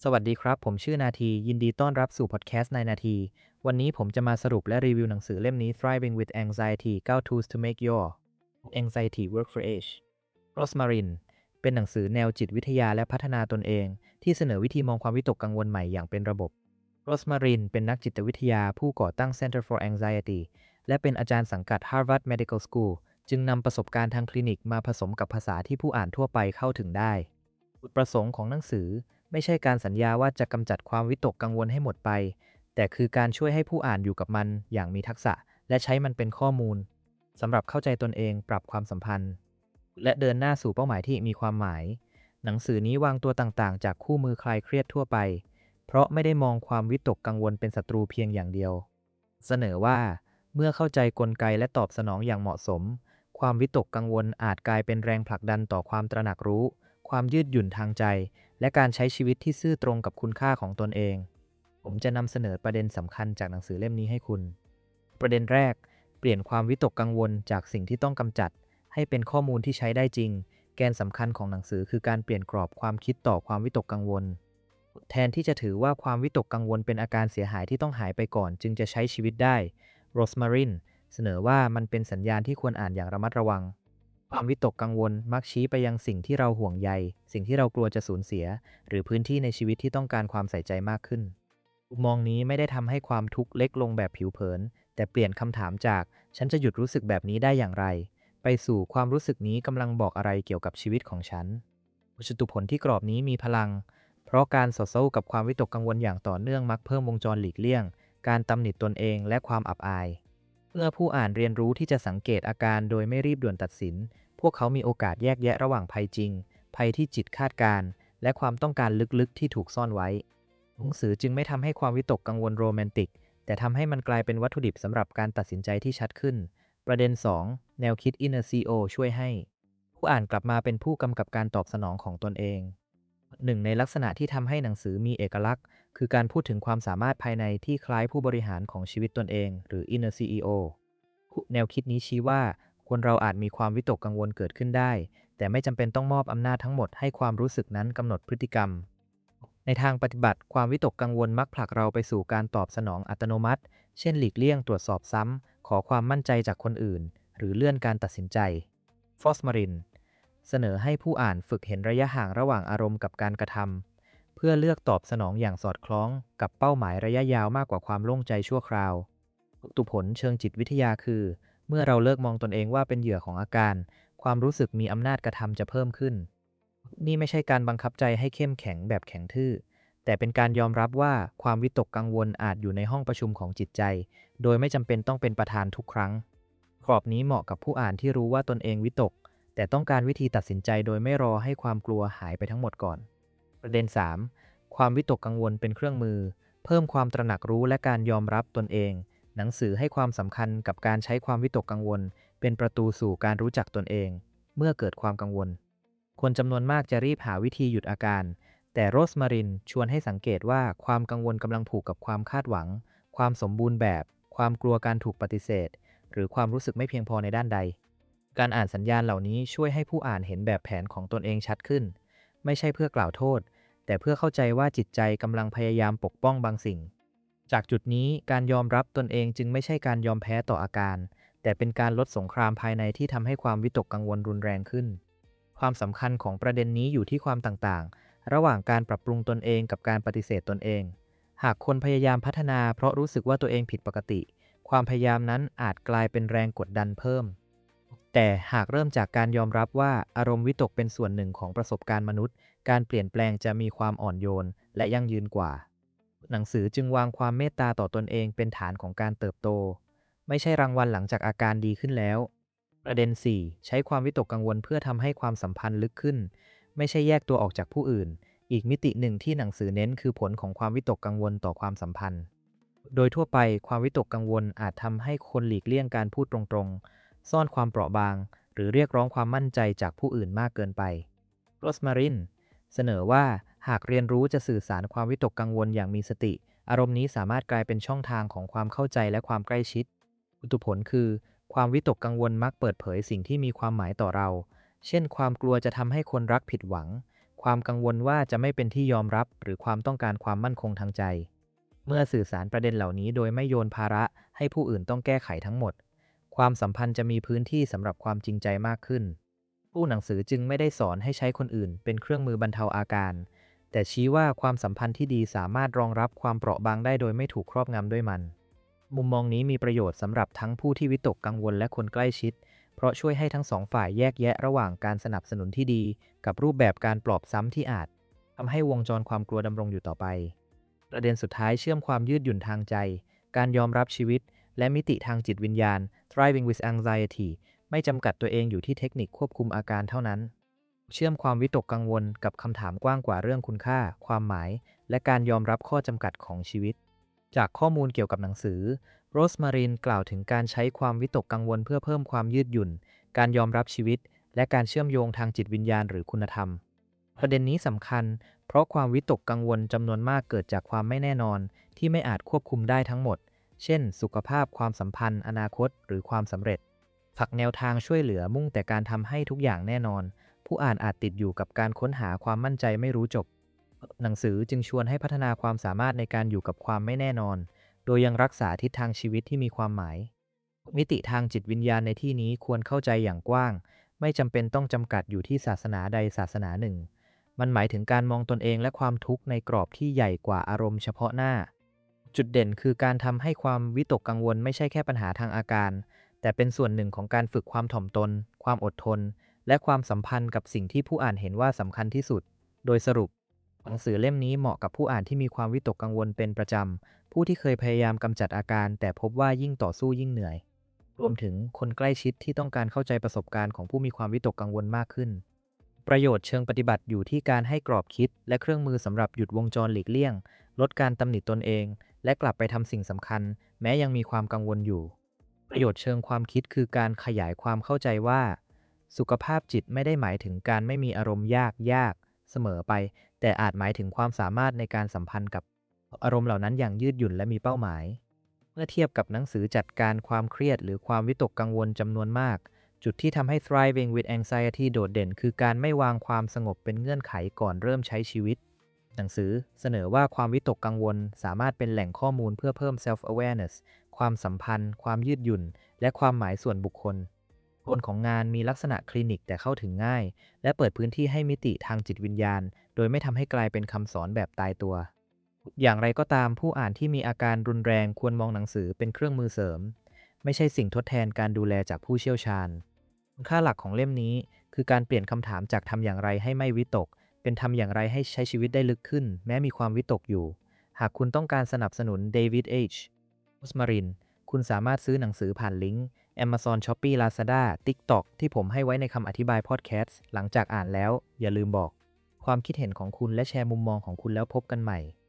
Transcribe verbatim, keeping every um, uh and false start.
สวัสดีครับผมชื่อนาทียินดีต้อนรับสู่พอดแคสต์ในนาทีวันนี้ผมจะมาสรุปและรีวิวหนังสือเล่มนี้ Thriving with Anxiety ไน Tools to Make Your Anxiety Work for Age Rosmarin เป็นหนังสือแนวจิตวิทยาและพัฒนาตนเองที่เสนอวิธีมองความวิตกกังวลใหม่อย่างเป็นระบบ Rosmarin เป็นนักจิตวิทยาผู้ก่อตั้ง Center for Anxiety และเป็นอาจารย์สังกัด Harvard Medical School จึงนำประสบการณ์ทางคลินิกมาผสมกับภาษาที่ผู้อ่านทั่วไปเข้าถึงได้จุดประสงค์ของหนังสือไม่ใช่การสัญญาว่าจะกำจัดความวิตกกังวลให้หมดไปแต่คือการช่วยให้ผู้อ่านอยู่กับมันอย่างมีทักษะและใช้มันเป็นข้อมูลสำหรับเข้าใจตนเองปรับความสัมพันธ์และเดินหน้าสู่เป้าหมายที่มีความหมายหนังสือนี้วางตัวต่างๆจากคู่มือคลายเครียดทั่วไปเพราะไม่ได้มองความวิตกกังวลเป็นศัตรูเพียงอย่างเดียวเสนอว่าเมื่อเข้าใจกลไกและตอบสนองอย่างเหมาะสมความวิตกกังวลอาจกลายเป็นแรงผลักดันต่อความตระหนักรู้ความยืดหยุ่นทางใจและการใช้ชีวิตที่ซื่อตรงกับคุณค่าของตนเองผมจะนำเสนอประเด็นสำคัญจากหนังสือเล่มนี้ให้คุณประเด็นแรกเปลี่ยนความวิตกกังวลจากสิ่งที่ต้องกำจัดให้เป็นข้อมูลที่ใช้ได้จริงแกนสำคัญของหนังสือคือการเปลี่ยนกรอบความคิดต่อความวิตกกังวลแทนที่จะถือว่าความวิตกกังวลเป็นอาการเสียหายที่ต้องหายไปก่อนจึงจะใช้ชีวิตได้โรสมารินเสนอว่ามันเป็นสัญญาณที่ควรอ่านอย่างระมัดระวังความวิตกกังวลมักชี้ไปยังสิ่งที่เราห่วงใยสิ่งที่เรากลัวจะสูญเสียหรือพื้นที่ในชีวิตที่ต้องการความใส่ใจมากขึ้นมุมมองนี้ไม่ได้ทำให้ความทุกข์เล็กลงแบบผิวเผินแต่เปลี่ยนคำถามจากฉันจะหยุดรู้สึกแบบนี้ได้อย่างไรไปสู่ความรู้สึกนี้กำลังบอกอะไรเกี่ยวกับชีวิตของฉันจตุผลที่กรอบนี้มีพลังเพราะการต่อสู้กับความวิตกกังวลอย่างต่อเนื่องมักเพิ่มวงจรหลีกเลี่ยงการตำหนิตนเองและความอับอายเมื่อผู้อ่านเรียนรู้ที่จะสังเกตอาการโดยไม่รีบด่วนตัดสินพวกเขามีโอกาสแยกแยะระหว่างภัยจริงภัยที่จิตคาดการณ์และความต้องการลึกๆที่ถูกซ่อนไว้หนังสือจึงไม่ทำให้ความวิตกกังวลโรแมนติกแต่ทำให้มันกลายเป็นวัตถุดิบสำหรับการตัดสินใจที่ชัดขึ้นประเด็นสองแนวคิด Inner ซี อี โอ ช่วยให้ผู้อ่านกลับมาเป็นผู้กำกับการตอบสนองของตนเองหนึ่งในลักษณะที่ทำให้หนังสือมีเอกลักษณ์คือการพูดถึงความสามารถภายในที่คล้ายผู้บริหารของชีวิตตนเองหรือ Inner ซี อี โอ แนวคิดนี้ชี้ว่าคนเราอาจมีความวิตกกังวลเกิดขึ้นได้แต่ไม่จำเป็นต้องมอบอำนาจทั้งหมดให้ความรู้สึกนั้นกำหนดพฤติกรรมในทางปฏิบัติความวิตกกังวลมักผลักเราไปสู่การตอบสนองอัตโนมัติเช่นหลีกเลี่ยงตรวจสอบซ้ำขอความมั่นใจจากคนอื่นหรือเลื่อนการตัดสินใจฟอสมารินเสนอให้ผู้อ่านฝึกเห็นระยะห่างระหว่างอารมณ์กับการกระทำเพื่อเลือกตอบสนองอย่างสอดคล้องกับเป้าหมายระยะยาวมากกว่าความโล่งใจชั่วคราวตุผลเชิงจิตวิทยาคือเมื่อเราเลิกมองตนเองว่าเป็นเหยื่อของอาการความรู้สึกมีอำนาจกระทำจะเพิ่มขึ้นนี่ไม่ใช่การบังคับใจให้เข้มแข็งแบบแข็งทื่อแต่เป็นการยอมรับว่าความวิตกกังวลอาจอยู่ในห้องประชุมของจิตใจโดยไม่จำเป็นต้องเป็นประธานทุกครั้งกรอบนี้เหมาะกับผู้อ่านที่รู้ว่าตนเองวิตกแต่ต้องการวิธีตัดสินใจโดยไม่รอให้ความกลัวหายไปทั้งหมดก่อนประเด็นสามความวิตกกังวลเป็นเครื่องมือเพิ่มความตระหนักรู้และการยอมรับตนเองหนังสือให้ความสำคัญกับการใช้ความวิตกกังวลเป็นประตูสู่การรู้จักตนเองเมื่อเกิดความกังวลคนจำนวนมากจะรีบหาวิธีหยุดอาการแต่โรสมารินชวนให้สังเกตว่าความกังวลกำลังผูกกับความคาดหวังความสมบูรณ์แบบความกลัวการถูกปฏิเสธหรือความรู้สึกไม่เพียงพอในด้านใดการอ่านสัญญาณเหล่านี้ช่วยให้ผู้อ่านเห็นแบบแผนของตนเองชัดขึ้นไม่ใช่เพื่อกล่าวโทษแต่เพื่อเข้าใจว่าจิตใจกำลังพยายามปกป้องบางสิ่งจากจุดนี้การยอมรับตนเองจึงไม่ใช่การยอมแพ้ต่ออาการแต่เป็นการลดสงครามภายในที่ทำให้ความวิตกกังวลรุนแรงขึ้นความสำคัญของประเด็นนี้อยู่ที่ความต่างๆระหว่างการปรับปรุงตนเองกับการปฏิเสธตนเองหากคนพยายามพัฒนาเพราะรู้สึกว่าตัวเองผิดปกติความพยายามนั้นอาจกลายเป็นแรงกดดันเพิ่มแต่หากเริ่มจากการยอมรับว่าอารมณ์วิตกเป็นส่วนหนึ่งของประสบการณ์มนุษย์การเปลี่ยนแปลงจะมีความอ่อนโยนและยั่งยืนกว่าหนังสือจึงวางความเมตตาต่อตนเองเป็นฐานของการเติบโตไม่ใช่รางวัลหลังจากอาการดีขึ้นแล้วประเด็นสี่ใช้ความวิตกกังวลเพื่อทำให้ความสัมพันธ์ลึกขึ้นไม่ใช่แยกตัวออกจากผู้อื่นอีกมิติหนึ่งที่หนังสือเน้นคือผลของความวิตกกังวลต่อความสัมพันธ์โดยทั่วไปความวิตกกังวลอาจทำให้คนหลีกเลี่ยงการพูดตรงๆซ่อนความเปราะบางหรือเรียกร้องความมั่นใจจากผู้อื่นมากเกินไปโรสมารินเสนอว่าหากเรียนรู้จะสื่อสารความวิตกกังวลอย่างมีสติอารมณ์นี้สามารถกลายเป็นช่องทางของความเข้าใจและความใกล้ชิดอุตุผลคือความวิตกกังวลมักเปิดเผยสิ่งที่มีความหมายต่อเราเช่นความกลัวจะทำให้คนรักผิดหวังคความกังวลว่าจะไม่เป็นที่ยอมรับหรือความต้องการความมั่นคงทางใจเมื่อสื่อสารประเด็นเหล่านี้โดยไม่โยนภาระให้ผู้อื่นต้องแก้ไขทั้งหมดความสัมพันธ์จะมีพื้นที่สำหรับความจริงใจมากขึ้นผู้หนังสือจึงไม่ได้สอนให้ใช้คนอื่นเป็นเครื่องมือบรรเทาอาการแต่ชี้ว่าความสัมพันธ์ที่ดีสามารถรองรับความเปราะบางได้โดยไม่ถูกครอบงำด้วยมันมุมมองนี้มีประโยชน์สำหรับทั้งผู้ที่วิตกกังวลและคนใกล้ชิดเพราะช่วยให้ทั้งสองฝ่ายแยกแยะระหว่างการสนับสนุนที่ดีกับรูปแบบการปลอบซ้ำที่อาจทำให้วงจรความกลัวดำรงอยู่ต่อไปประเด็นสุดท้ายเชื่อมความยืดหยุ่นทางใจการยอมรับชีวิตและมิติทางจิตวิญญาณ Thriving with Anxiety ไม่จำกัดตัวเองอยู่ที่เทคนิคควบคุมอาการเท่านั้นเชื่อมความวิตกกังวลกับคำถามกว้างกว่าเรื่องคุณค่าความหมายและการยอมรับข้อจำกัดของชีวิตจากข้อมูลเกี่ยวกับหนังสือโรสมารินกล่าวถึงการใช้ความวิตกกังวลเพื่อเพิ่มความยืดหยุ่นการยอมรับชีวิตและการเชื่อมโยงทางจิตวิญญาณหรือคุณธรรมประเด็นนี้สำคัญเพราะความวิตกกังวลจำนวนมากเกิดจากความไม่แน่นอนที่ไม่อาจควบคุมได้ทั้งหมดเช่นสุขภาพความสัมพันธ์อนาคตหรือความสำเร็จฝักแนวทางช่วยเหลือมุ่งแต่การทำให้ทุกอย่างแน่นอนผู้อ่านอาจติดอยู่กับการค้นหาความมั่นใจไม่รู้จบหนังสือจึงชวนให้พัฒนาความสามารถในการอยู่กับความไม่แน่นอนโดยยังรักษาทิศทางชีวิตที่มีความหมายมิติทางจิตวิญญาณในที่นี้ควรเข้าใจอย่างกว้างไม่จำเป็นต้องจำกัดอยู่ที่ศาสนาใดศาสนาหนึ่งมันหมายถึงการมองตนเองและความทุกข์ในกรอบที่ใหญ่กว่าอารมณ์เฉพาะหน้าจุดเด่นคือการทำให้ความวิตกกังวลไม่ใช่แค่ปัญหาทางอาการแต่เป็นส่วนหนึ่งของการฝึกความถ่อมตนความอดทนและความสัมพันธ์กับสิ่งที่ผู้อ่านเห็นว่าสำคัญที่สุดโดยสรุปหนังสือเล่มนี้เหมาะกับผู้อ่านที่มีความวิตกกังวลเป็นประจำผู้ที่เคยพยายามกำจัดอาการแต่พบว่ายิ่งต่อสู้ยิ่งเหนื่อยรวมถึงคนใกล้ชิดที่ต้องการเข้าใจประสบการณ์ของผู้มีความวิตกกังวลมากขึ้นประโยชน์เชิงปฏิบัติอยู่ที่การให้กรอบคิดและเครื่องมือสำหรับหยุดวงจรหลีกเลี่ยงลดการตำหนิตนเองและกลับไปทำสิ่งสำคัญแม้ยังมีความกังวลอยู่ประโยชน์เชิงความคิดคือการขยายความเข้าใจว่าสุขภาพจิตไม่ได้หมายถึงการไม่มีอารมณ์ยากยากเสมอไปแต่อาจหมายถึงความสามารถในการสัมพันธ์กับอารมณ์เหล่านั้นอย่างยืดหยุ่นและมีเป้าหมายเมื่อเทียบกับหนังสือจัดการความเครียดหรือความวิตกกังวลจำนวนมากจุดที่ทำให้ Thriving with Anxiety โดดเด่นคือการไม่วางความสงบเป็นเงื่อนไขก่อนเริ่มใช้ชีวิตหนังสือเสนอว่าความวิตกกังวลสามารถเป็นแหล่งข้อมูลเพื่อเพิ่ม self-awareness ความสัมพันธ์ความยืดหยุ่นและความหมายส่วนบุคคลโทนของงานมีลักษณะคลินิกแต่เข้าถึงง่ายและเปิดพื้นที่ให้มิติทางจิตวิญญาณโดยไม่ทำให้กลายเป็นคำสอนแบบตายตัวอย่างไรก็ตามผู้อ่านที่มีอาการรุนแรงควรมองหนังสือเป็นเครื่องมือเสริมไม่ใช่สิ่งทดแทนการดูแลจากผู้เชี่ยวชาญคุณค่าหลักของเล่มนี้คือการเปลี่ยนคำถามจากทำอย่างไรให้ไม่วิตกเป็นทำอย่างไรให้ใช้ชีวิตได้ลึกขึ้นแม้มีความวิตกอยู่หากคุณต้องการสนับสนุน David H. Rosmarin คุณสามารถซื้อหนังสือผ่านลิงก์ Amazon Shopee Lazada TikTok ที่ผมให้ไว้ในคำอธิบายพอดแคสต์หลังจากอ่านแล้วอย่าลืมบอกความคิดเห็นของคุณและแชร์มุมมองของคุณแล้วพบกันใหม่